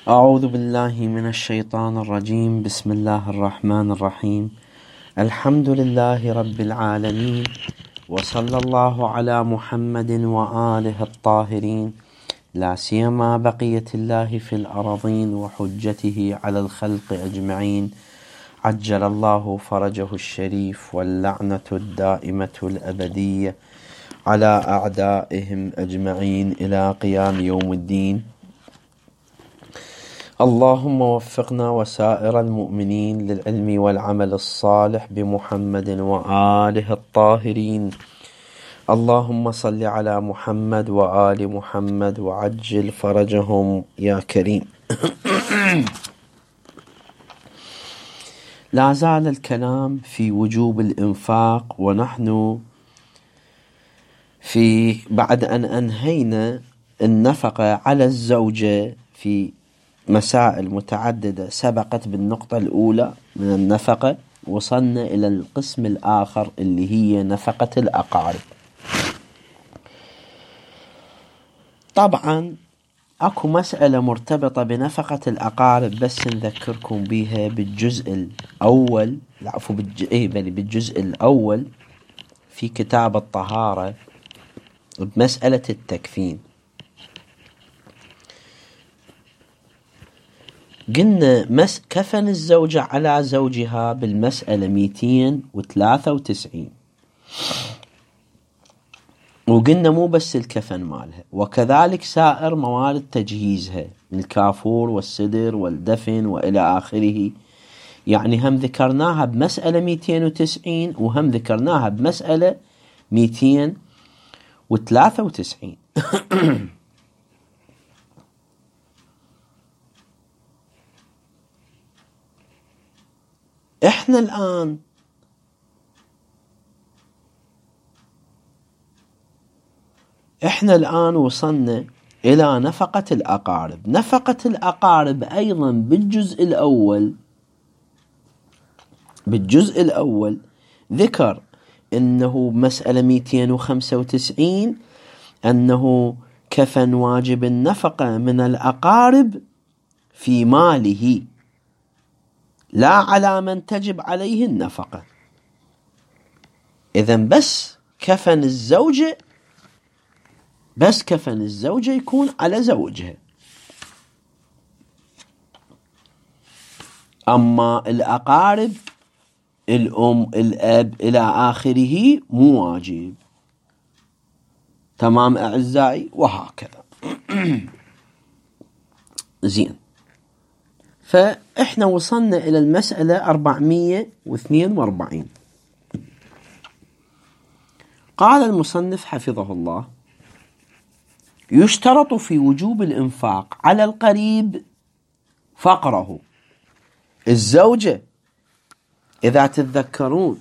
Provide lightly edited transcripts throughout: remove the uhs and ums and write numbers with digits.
أعوذ بالله من الشيطان الرجيم. بسم الله الرحمن الرحيم. الحمد لله رب العالمين، وصلى الله على محمد وآله الطاهرين، لا سيما بقية الله في الأراضين وحجته على الخلق أجمعين، عجل الله فرجه الشريف، واللعنة الدائمة الأبدية على أعدائهم أجمعين إلى قيام يوم الدين. اللهم وفقنا وسائر المؤمنين للعلم والعمل الصالح بمحمد وآله الطاهرين. اللهم صل على محمد وآل محمد وعجل فرجهم يا كريم. لا زال الكلام في وجوب الإنفاق، ونحن بعد أن أنهينا النفقة على الزوجة في مسائل متعددة سبقت بالنقطة الأولى من النفقة، وصلنا إلى القسم الآخر اللي هي نفقة الأقارب. طبعا أكو مسألة مرتبطة بنفقة الأقارب بس نذكركم بها بالجزء الأول، بالجزء الأول في كتاب الطهارة بمسألة التكفين. قلنا كفن الزوجة على زوجها بالمسألة 293، وقلنا مو بس الكفن مالها، وكذلك سائر موارد تجهيزها من الكافور والسدر والدفن وإلى آخره. يعني هم ذكرناها بمسألة 290 وهم ذكرناها بمسألة 293. احنا الآن وصلنا إلى نفقة الأقارب. نفقة الأقارب أيضا بالجزء الأول ذكر أنه مسألة 295 أنه كفن واجب النفقة من الأقارب في ماله، لا على من تجب عليه النفقة. إذن بس كفن الزوجة يكون على زوجها، أما الأقارب الأم الأب إلى آخره مو واجب. تمام أعزائي؟ وهكذا. زين، فإحنا وصلنا إلى المسألة 442. قال المصنف حفظه الله: يشترط في وجوب الإنفاق على القريب فقره. الزوجة إذا تتذكرون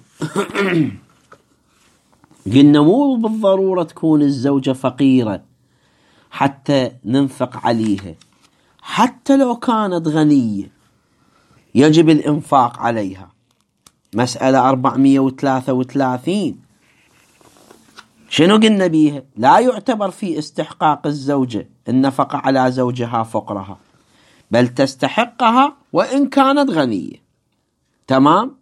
قلنا مو بالضرورة تكون الزوجة فقيرة حتى ننفق عليها، حتى لو كانت غنية يجب الإنفاق عليها. مسألة 433 شنو قلنا بيها؟ لا يعتبر في استحقاق الزوجة النفقة على زوجها فقرها، بل تستحقها وإن كانت غنية. تمام؟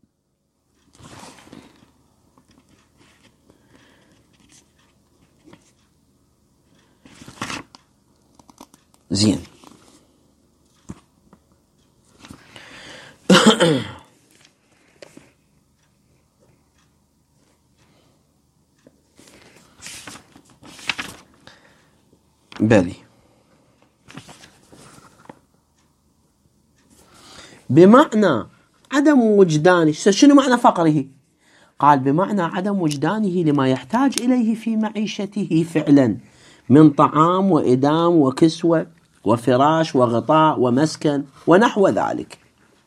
زين. بلي، بمعنى عدم وجدانه. شنو معنى فقره؟ قال بمعنى عدم وجدانه لما يحتاج إليه في معيشته فعلا من طعام وإدام وكسوة وفراش وغطاء ومسكن ونحو ذلك،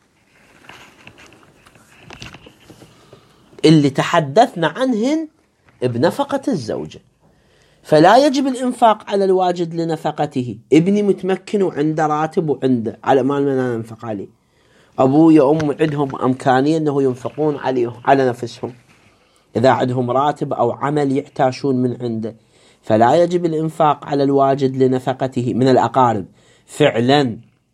اللي تحدثنا عنهن بنفقة الزوجة. فلا يجب الإنفاق على الواجد لنفقته. ابني متمكن وعنده راتب وعنده على مال من ينفق عليه، أبوه يا أم عندهم إمكانية أنه ينفقون عليه على نفسهم إذا عندهم راتب أو عمل يحتاجون من عنده، فلا يجب الإنفاق على الواجد لنفقته من الأقارب فعلا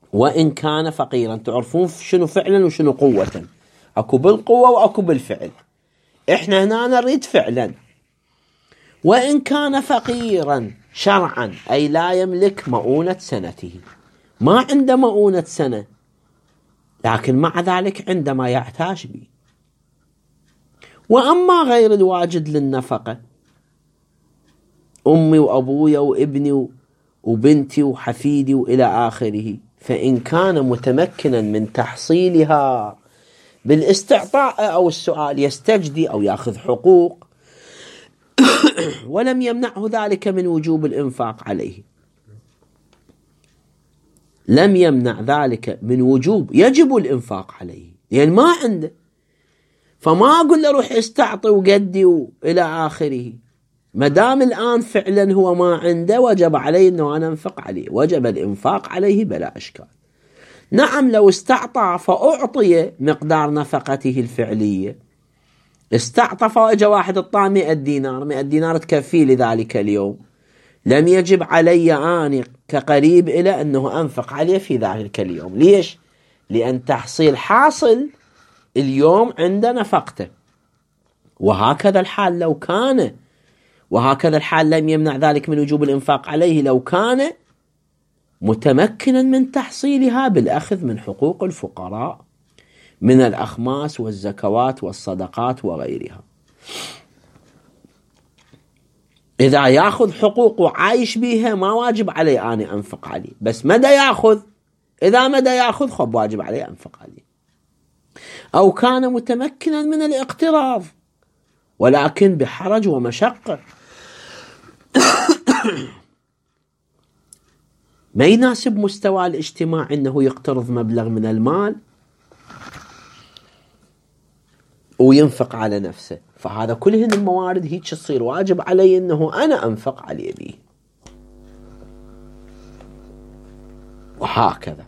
وإن كان فقيرا. تعرفون شنو فعلا وشنو قوة، أكو بالقوة وأكو بالفعل. إحنا هنا نريد فعلا. وإن كان فقيرا شرعا أي لا يملك مؤونة سنته، ما عنده مؤونة سنة، لكن مع ذلك عندما يحتاج به. وأما غير الواجد للنفقة، أمي وأبويا وابني وبنتي وحفيدي وإلى آخره، فإن كان متمكنا من تحصيلها بالاستعطاء أو السؤال يستجدي أو يأخذ حقوق ولم يمنعه ذلك من وجوب الإنفاق عليه، لم يمنع ذلك من وجوب يجب الإنفاق عليه، يعني ما عنده، فما أقول له روح استعطي وقدي وإلى آخره. مدام الآن فعلا هو ما عنده وجب عليه أنه أنا أنفق عليه، وجب الإنفاق عليه بلا إشكال. نعم لو استعطى فأعطي مقدار نفقته الفعلية، استعطى فأجى واحد اعطاه 100 دينار، 100 دينار تكفي لذلك اليوم، لم يجب علي أنا كقريب إلى أنه أنفق عليه في ذلك اليوم. ليش؟ لأن تحصيل حاصل اليوم عند نفقته. وهكذا الحال لو كان، وهكذا الحال لم يمنع ذلك من وجوب الإنفاق عليه لو كان متمكنا من تحصيلها بالأخذ من حقوق الفقراء من الأخماس والزكوات والصدقات وغيرها. إذا يأخذ حقوق وعايش بها ما واجب علي أنا أنفق عليه، بس مدى يأخذ، إذا مدى يأخذ خب واجب علي أنفق عليه. أو كان متمكنا من الاقتراض ولكن بحرج ومشقة، ما يناسب مستوى الاجتماع أنه يقترض مبلغ من المال وينفق على نفسه، فهذا كلهن الموارد هيك تصير واجب علي أنه أنا أنفق عليه به. وهكذا.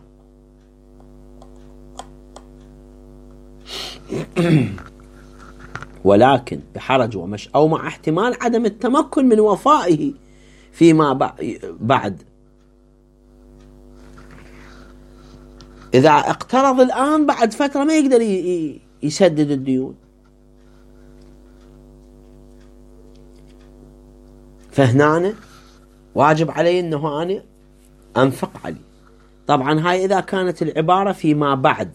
ولكن بحرج أو مع احتمال عدم التمكن من وفائه فيما بعد. إذا اقترض الآن بعد فترة ما يقدر يسدد الديون، فهنا واجب علي أنه أنا أنفق عليه. طبعا هاي إذا كانت العبارة فيما بعد،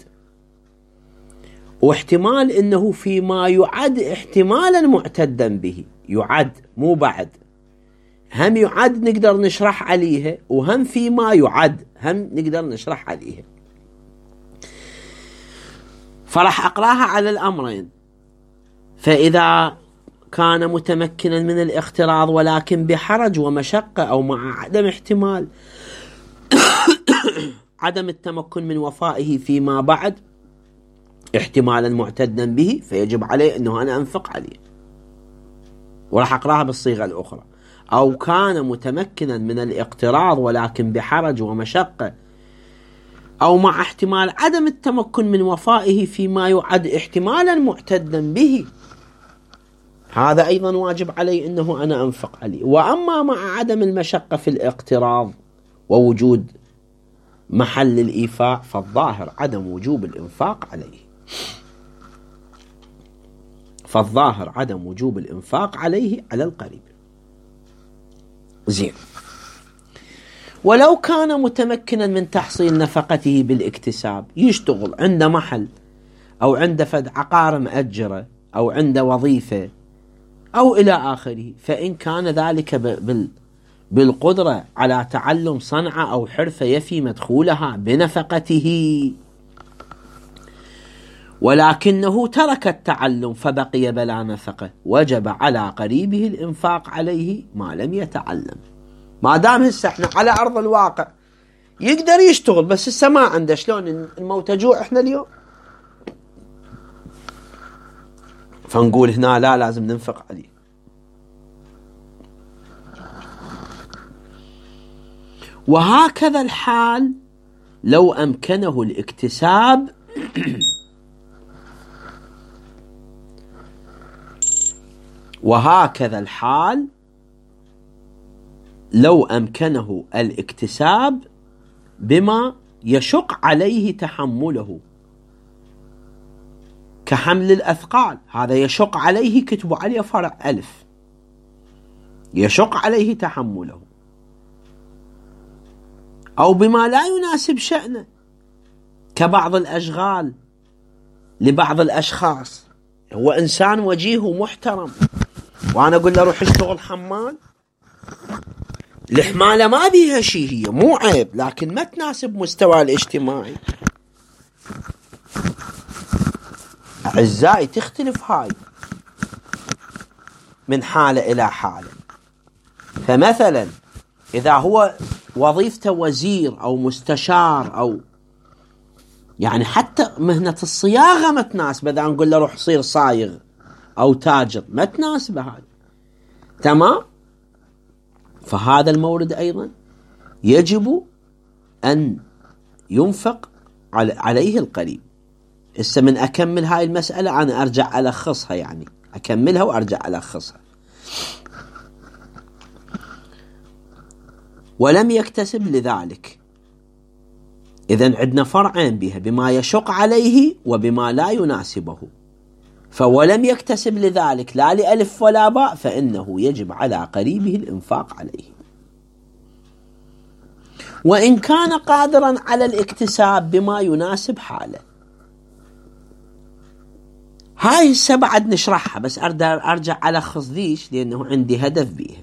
واحتمال أنه فيما يعد احتمالا معتدا به، يعد مو بعد، هم يعد نقدر نشرح عليها، وهم فيما يعد هم نقدر نشرح عليها. فراح أقراها على الأمرين. فإذا كان متمكنا من الاقتراض ولكن بحرج ومشقة أو مع عدم احتمال عدم التمكن من وفائه فيما بعد احتمالا معتدا به، فيجب عليه أنه أنا أنفق عليه. وراح أقراها بالصيغة الأخرى. أو كان متمكنا من الاقتراض ولكن بحرج ومشقة أو مع احتمال عدم التمكن من وفائه فيما يعد احتمالا معتدا به، هذا أيضا واجب علي أنه أنا أنفق عليه. وأما مع عدم المشقة في الاقتراض ووجود محل الإيفاء فالظاهر عدم وجوب الإنفاق عليه. فالظاهر عدم وجوب الإنفاق عليه على القريب. زين. ولو كان متمكنا من تحصيل نفقته بالاكتساب، يشتغل عنده محل أو عنده فد عقار مأجرة أو عنده وظيفة أو إلى آخره، فإن كان ذلك بالقدرة على تعلم صنعة أو حرفة يفي مدخولها بنفقته، ولكنه ترك التعلم فبقي بلا نفقة، وجب على قريبه الإنفاق عليه ما لم يتعلم. ما دام هسه احنا على أرض الواقع يقدر يشتغل بس هسه ما عنده، شلون الموت جوع احنا اليوم، فنقول هنا لا لازم ننفق عليه. وهكذا الحال لو أمكنه الاكتساب وهكذا الحال لو أمكنه الاكتساب بما يشق عليه تحمله، كحمل الأثقال، هذا يشق عليه كتبوا عليه فرع ألف، يشق عليه تحمله. أو بما لا يناسب شأنه، كبعض الأشغال لبعض الأشخاص، هو إنسان وجيه ومحترم وأنا أقول له روح اشتغل حمال، الحمالة ما بيها شيء، هي مو عيب، لكن ما تناسب مستوى الاجتماعي. أعزائي تختلف هاي من حالة إلى حالة. فمثلا إذا هو وظيفته وزير أو مستشار أو يعني حتى مهنة الصياغة ما تناسبه، إذا نقول له روح صير صايغ أو تاجر ما تناسبه هاي، تمام. فهذا المورد أيضا يجب أن ينفق عليه القريب. هسه من أكمل هاي المسألة أنا أرجع ألخصها، يعني أكملها وأرجع ألخصها. ولم يكتسب لذلك، إذن عندنا فرعين بها، بما يشق عليه وبما لا يناسبه. فولم يكتسب لذلك لا لألف ولا باء، فإنه يجب على قريبه الإنفاق عليه. وإن كان قادرا على الاكتساب بما يناسب حاله. هاي هسه بعد نشرحها، بس أرجع ألخص ذيش لأنه عندي هدف بيها.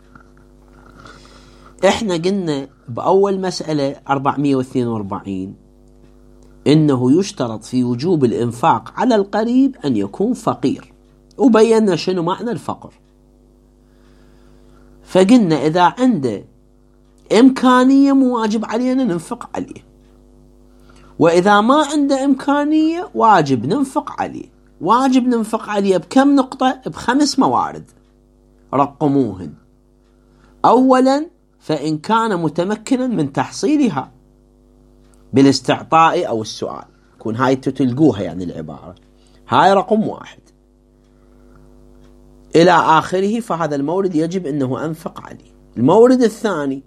إحنا قلنا بأول مسألة 442 إنه يشترط في وجوب الإنفاق على القريب أن يكون فقير، وبينا شنو معنى الفقر. فقلنا إذا عنده إمكانية مو واجب علينا ننفق عليه، وإذا ما عنده إمكانية واجب ننفق عليه. واجب ننفق عليه بكم نقطة؟ ب5 موارد رقموهن. أولا فإن كان متمكنا من تحصيلها بالاستعطاء أو السؤال، يكون هاي تلقوها يعني العبارة، هاي رقم 1 إلى آخره، فهذا المورد يجب أنه أنفق عليه. المورد الثاني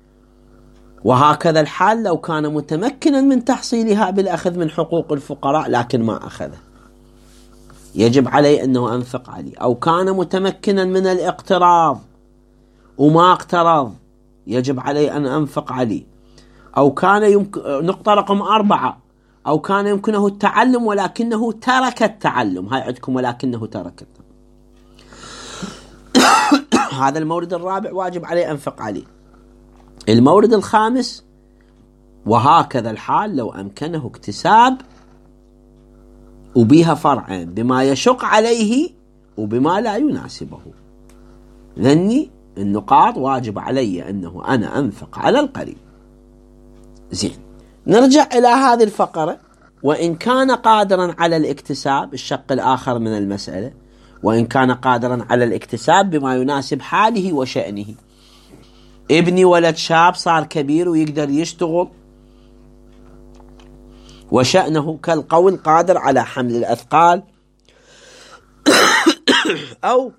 وهكذا الحال لو كان متمكنا من تحصيلها بالأخذ من حقوق الفقراء لكن ما أخذه، يجب عليه أنه أنفق عليه. أو كان متمكنا من الاقتراض وما اقترض، يجب عليه أن أنفق عليه. أو كان نقطة رقم 4، أو كان يمكنه التعلم ولكنه ترك التعلم، هاي عندكم ولكنه ترك التعلم. هذا المورد الرابع واجب عليه أنفق عليه. المورد الخامس وهكذا الحال لو أمكنه اكتساب، وبيها فرعين، بما يشق عليه وبما لا يناسبه. ذني النقاط واجب علي أنه أنا أنفق على القريب. زين، نرجع إلى هذه الفقرة. وإن كان قادرا على الاكتساب، الشق الآخر من المسألة، وإن كان قادرا على الاكتساب بما يناسب حاله وشأنه. ابني ولد شاب صار كبير ويقدر يشتغل وشأنه كالقول قادر على حمل الأثقال، أو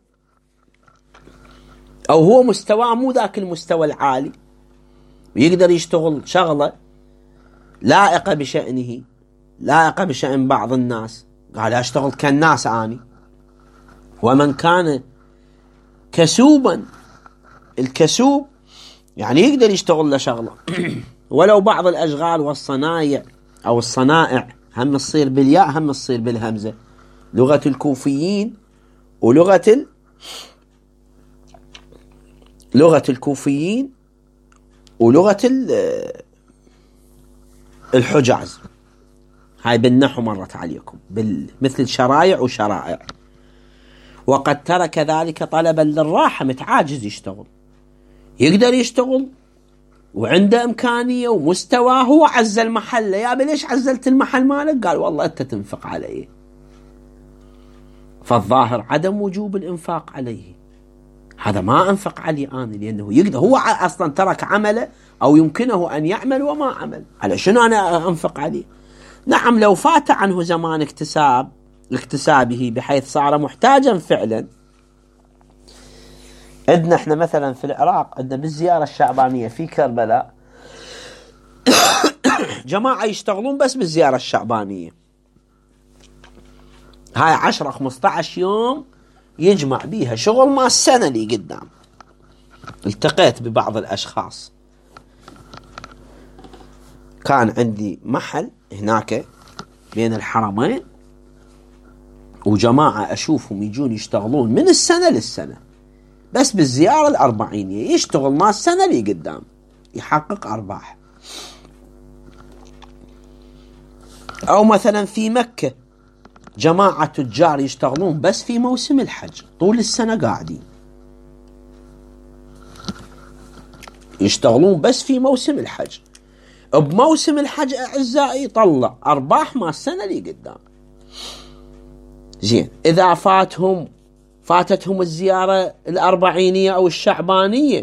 هو مستوى مو ذاك المستوى العالي، ويقدر يشتغل شغلة لائقة بشأنه، لائقة بشأن بعض الناس، قال أشتغل كالناس آني. ومن كان كسوبا، الكسوب يعني يقدر يشتغل لشغلة ولو بعض الأشغال والصنايع أو الصنائع، هم تصير بالياء هم تصير بالهمزة، لغة الكوفيين ولغة الكوفيين ولغة الحجاز. هاي بالنحو مرت عليكم مثل شرايع وشرائع. وقد ترك ذلك طلبا للراحة، متعاجز يشتغل، يقدر يشتغل وعنده إمكانية ومستوى، هو عزل محله. يا ليش عزلت المحل مالك؟ قال والله أنت تنفق عليه. فالظاهر عدم وجوب الإنفاق عليه، هذا ما أنفق عليه أنا، لأنه يقدر، هو أصلا ترك عمله أو يمكنه أن يعمل وما عمل، على شنو أنا أنفق عليه؟ نعم لو فات عنه زمان اكتسابه بحيث صار محتاجا فعلا. عندنا احنا مثلا في العراق، عندنا بالزيارة الشعبانية في كربلاء جماعة يشتغلون بس بالزيارة الشعبانية، هاي 10-15 يوم يجمع بيها شغل ما السنة اللي قدام. التقيت ببعض الأشخاص، كان عندي محل هناك بين الحرمين، وجماعة أشوفهم يجون يشتغلون من السنة للسنة بس بالزيارة الأربعينية، يشتغل ما السنة اللي قدام يحقق أرباح. أو مثلا في مكة جماعة تجار يشتغلون بس في موسم الحج، طول السنة قاعدين يشتغلون بس في موسم الحج. بموسم الحج أعزائي يطلع أرباح ما السنة اللي قدام. زين، إذا فاتتهم الزيارة الأربعينية أو الشعبانية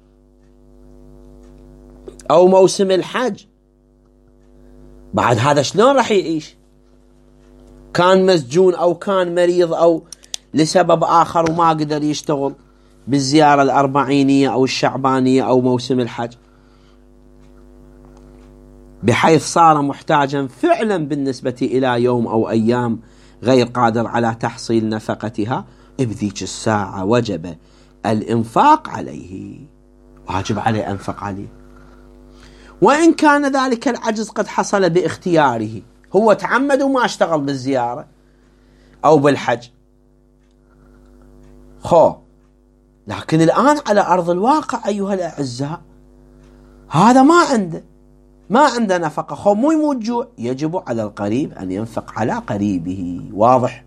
أو موسم الحج، بعد هذا شلون راح يعيش؟ كان مسجون أو كان مريض أو لسبب آخر وما قدر يشتغل بالزيارة الأربعينية أو الشعبانية أو موسم الحج، بحيث صار محتاجا فعلا بالنسبة إلى يوم أو أيام غير قادر على تحصيل نفقتها. بذيك الساعة وجب الإنفاق عليه، واجب عليه أنفق عليه، وإن كان ذلك العجز قد حصل باختياره، هو تعمد وما اشتغل بالزيارة أو بالحج، لكن الآن على أرض الواقع أيها الأعزاء هذا ما عنده نفقة، مو يموت جوع، يجب على القريب أن ينفق على قريبه. واضح؟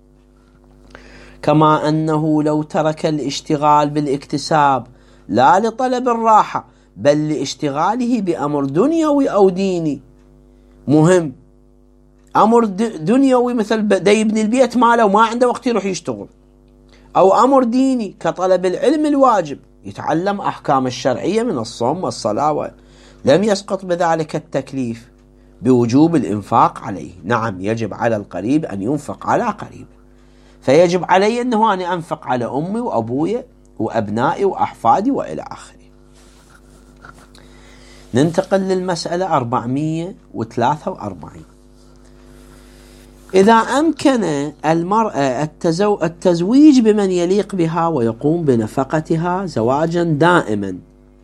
كما أنه لو ترك الاشتغال بالاكتساب لا لطلب الراحة بل لاشتغاله بأمر دنيوي أو ديني مهم، أمر دنيوي مثل دا يبني البيت ماله وما عنده وقت يروح يشتغل، أو أمر ديني كطلب العلم الواجب، يتعلم أحكام الشرعية من الصوم والصلاة، لم يسقط بذلك التكليف بوجوب الإنفاق عليه. نعم، يجب على القريب أن ينفق على قريبه، فيجب علي أنه أنا أنفق على أمي وأبوي وأبنائي وأحفادي وإلى آخره. ننتقل للمسألة 443. إذا أمكن المرأة التزويج بمن يليق بها ويقوم بنفقتها زواجا دائما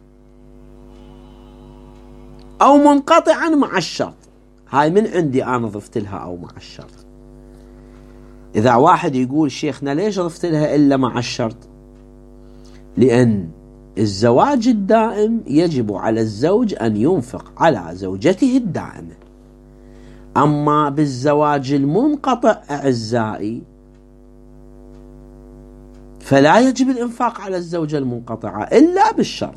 أو منقطعا مع الشرط، هاي من عندي أنا ضفت لها أو مع الشرط. إذا واحد يقول شيخنا ليش ضفت لها إلا مع الشرط؟ لأن الزواج الدائم يجب على الزوج أن ينفق على زوجته الدائمة، أما بالزواج المنقطع أعزائي فلا يجب الإنفاق على الزوجة المنقطعة إلا بالشرط،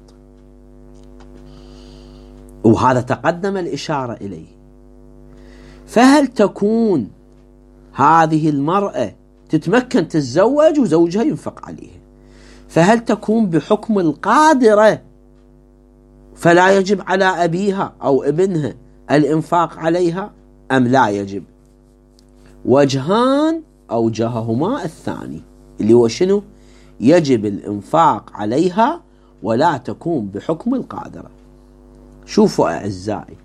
وهذا تقدم الإشارة إليه. فهل تكون هذه المرأة تتمكن تتزوج وزوجها ينفق عليها، فهل تكون بحكم القادرة فلا يجب على أبيها أو ابنها الإنفاق عليها أم لا يجب؟ وجهان أوجههما الثاني، اللي هو شنو؟ يجب الإنفاق عليها ولا تكون بحكم القادرة. شوفوا أعزائي،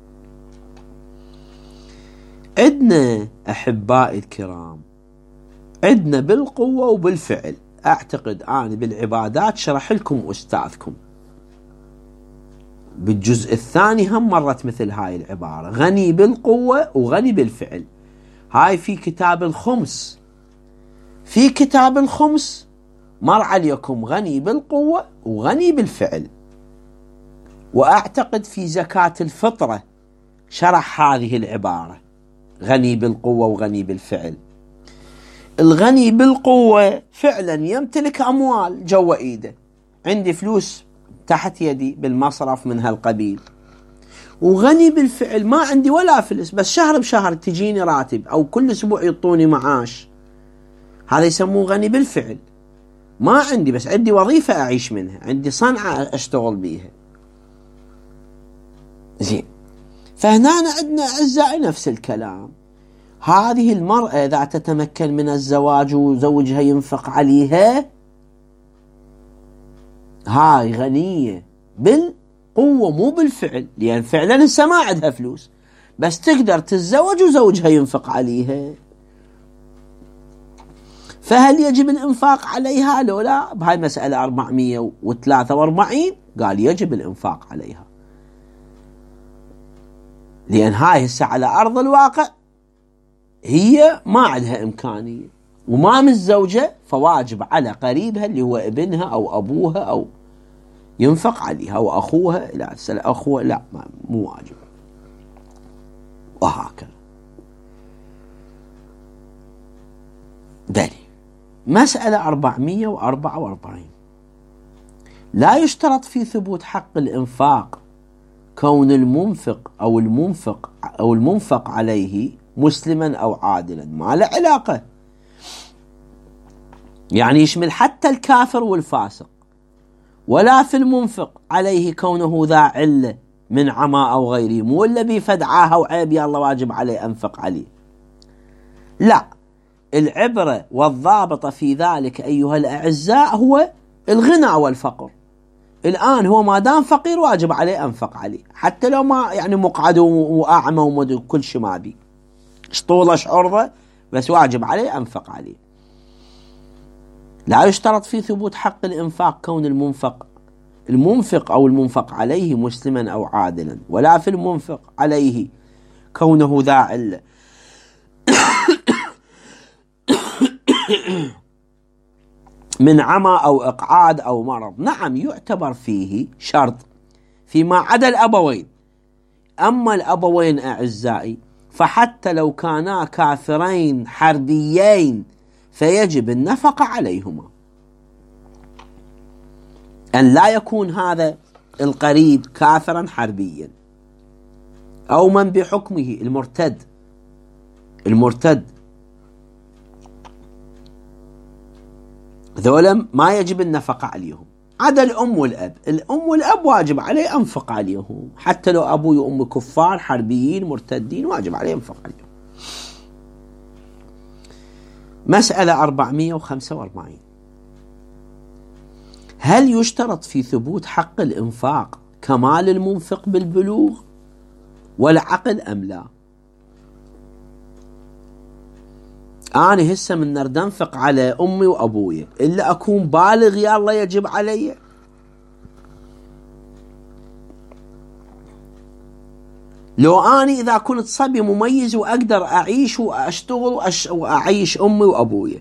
عندنا أحبائي الكرام، عندنا بالقوة وبالفعل. أعتقد أنا بالعبادات شرح لكم أستاذكم بالجزء الثاني هم مرت مثل هاي العبارة، غني بالقوة وغني بالفعل. هاي في كتاب الخمس، في كتاب الخمس مر عليكم غني بالقوة وغني بالفعل. وأعتقد في زكاة الفطرة شرح هذه العبارة، غني بالقوة وغني بالفعل. الغني بالقوة فعلا يمتلك أموال جوا إيده، عندي فلوس تحت يدي بالمصرف من هالقبيل، وغني بالفعل ما عندي ولا فلس، بس شهر بشهر تجيني راتب أو كل أسبوع يعطوني معاش، هذا يسموه غني بالفعل. ما عندي بس عندي وظيفة أعيش منها، عندي صنعة أشتغل بيها. زين، فهنا عندنا أعزائي نفس الكلام. هذه المرأة إذا تتمكن من الزواج وزوجها ينفق عليها، هاي غنية بالقوة مو بالفعل، لأن فعلا هسه ما عندها فلوس بس تقدر تتزوج وزوجها ينفق عليها. فهل يجب الإنفاق عليها لو لا؟ بهاي مسألة 443 قال يجب الإنفاق عليها، لأن هاي هسه على أرض الواقع هي ما عندها إمكانية وما متزوجة، فواجب على قريبها اللي هو ابنها أو أبوها أو ينفق عليها أو أخوها. لا أخوه لا مو واجب، وهكذا. دليل مسألة 444 لا يشترط في ثبوت حق الإنفاق كون المنفق أو المنفق عليه مسلما أو عادلا، ما له علاقة، يعني يشمل حتى الكافر والفاسق. ولا في المنفق عليه كونه ذا علة من عمى أو غيره، مو اللي بيفدعاها وعيب يا الله واجب عليه أنفق عليه، لا، العبرة والضابط في ذلك أيها الأعزاء هو الغنى والفقر. الآن هو ما دام فقير واجب عليه أنفق عليه، حتى لو ما يعني مقعد وأعمى ومدري كل شيء ما بي شطولة شعرضة، بس واجب عليه أنفق عليه. لا يشترط في ثبوت حق الإنفاق كون المنفق أو المنفق عليه مسلما أو عادلا، ولا في المنفق عليه كونه ذا علة من عمى أو إقعاد أو مرض. نعم يعتبر فيه شرط فيما عدا الأبوين. أما الأبوين أعزائي فحتى لو كانا كافرين حربيين فيجب النفقة عليهما، أن لا يكون هذا القريب كافرا حربيا أو من بحكمه المرتد ذولا ما يجب النفقة عليهم، عدا الأم والأب. الأم والأب واجب عليه أنفق عليهم، حتى لو أبوي وأمي كفار حربيين مرتدين واجب عليه أنفق عليهم. مسألة 445 هل يشترط في ثبوت حق الإنفاق كمال المنفق بالبلوغ والعقل أم لا؟ أنا هسه من نرد أنفق على أمي وأبوي إلا أكون بالغ يا الله يجب علي؟ لو أنا إذا كنت صبي مميز وأقدر أعيش وأشتغل وأعيش أمي وأبوي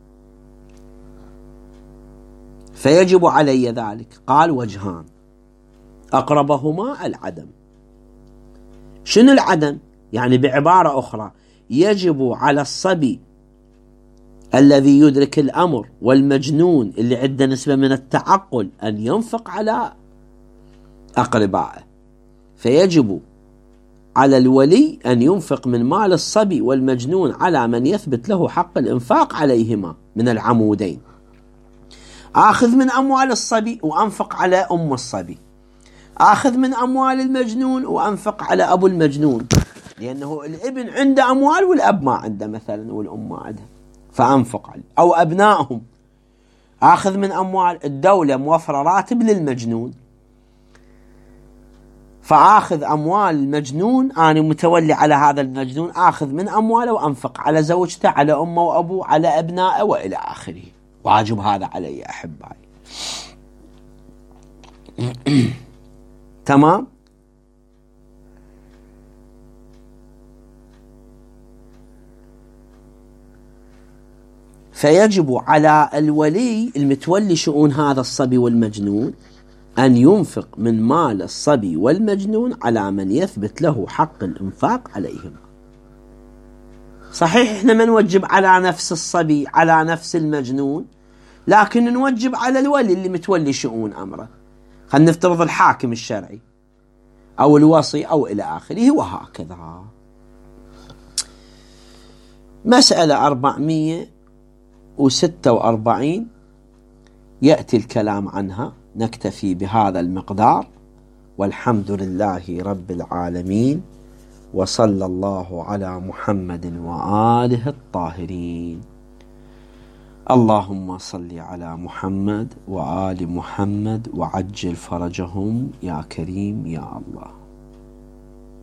فيجب علي ذلك. قال وجهان، أقربهما العدم. شنو العدم؟ يعني بعبارة أخرى يجب على الصبي الذي يدرك الأمر والمجنون اللي عنده نسبة من التعقل أن ينفق على أقربائه، فيجب على الولي أن ينفق من مال الصبي والمجنون على من يثبت له حق الإنفاق عليهما من العمودين. آخذ من أموال الصبي وأنفق على أم الصبي، آخذ من أموال المجنون وأنفق على أبو المجنون، لأنه الابن عنده أموال والأب ما عنده مثلا والأم ما عندها، فأنفق عليه. أو أبنائهم، آخذ من أموال الدولة موفرة راتب للمجنون، فآخذ أموال المجنون، أنا متولي على هذا المجنون، آخذ من أمواله وأنفق على زوجته، على أمه وأبوه، على أبنائه وإلى آخره. واجب هذا علي أحبائي. تمام. فيجب على الولي المتولي شؤون هذا الصبي والمجنون أن ينفق من مال الصبي والمجنون على من يثبت له حق الإنفاق عليهما. صحيح إحنا ما نوجب على نفس الصبي على نفس المجنون، لكن نوجب على الولي اللي متولي شؤون أمره، خلينا نفترض الحاكم الشرعي أو الوصي أو إلى آخره وهكذا. مسألة 446 يأتي الكلام عنها، نكتفي بهذا المقدار، والحمد لله رب العالمين، وصلى الله على محمد وآله الطاهرين. اللهم صل على محمد وآل محمد وعجل فرجهم يا كريم يا الله.